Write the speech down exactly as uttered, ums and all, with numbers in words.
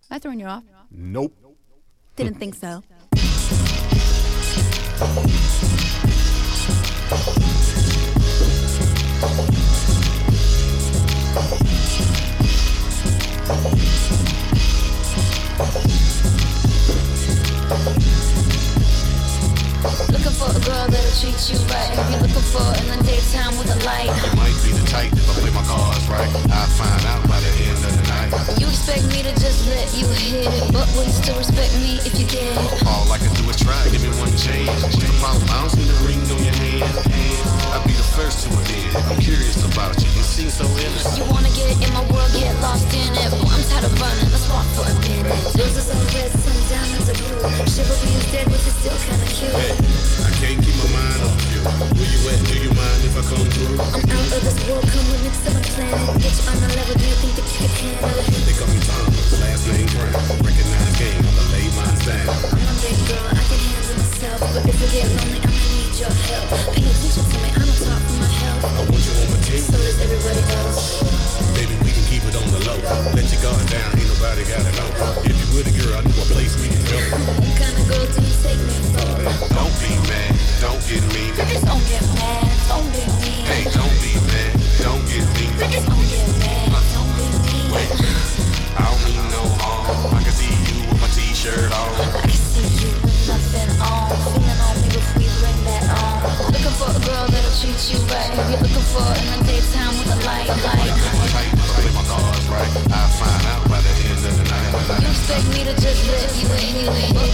I throwing you off? Nope. Didn't think so. Looking for a girl that'll treat you right. If you're looking for in the daytime with a light. You might be the type if I play my cards right. I'll find out by the end of the night. You expect me to just let you hit it, but will you still respect me if you get it? All I can do is try, give me one chance. What's the problem? I don't see the ring on your hand. I'll be the first to admit it. I'm curious about you. You seem so innocent. You wanna get in my world, get lost in it. Well, I'm tired of running. Let's walk for a minute. Roses are red, some diamonds are blue. Chivalry is dead, which is still kinda cute. Hey, I can't keep my mind off you. Where you at? Do you mind if I come through? I'm out of this world, come with me to my planet. Get you on my level, do you think that you can handle it? They call me Thomas, last name Brown. Recognize game, I'ma lay mine down. I'm a big girl, I can handle myself. But if I get lonely, I'ma need your help. Pay attention to me, I don't talk for my health. I want you on my team. So does everybody else. Baby, we can keep it on the low. Let your guard down, ain't nobody gotta know. If you with a girl, I know a place we can go. What kind of girl do you take me for? Don't be mad, don't get mean. Just don't get mad, don't be mean. Hey, don't be mad, don't get mean. Just don't get mad, don't be mean. Wait, I don't mean no harm. I can see you with my t-shirt on. I can see you with nothing on. Feeling on me before we bring that on. Looking for a girl that'll treat you right. If you're looking for in the daytime with a light, light. Tight, play my cards right. I'll find out by the end of the night. You expect me to just let you hit it, but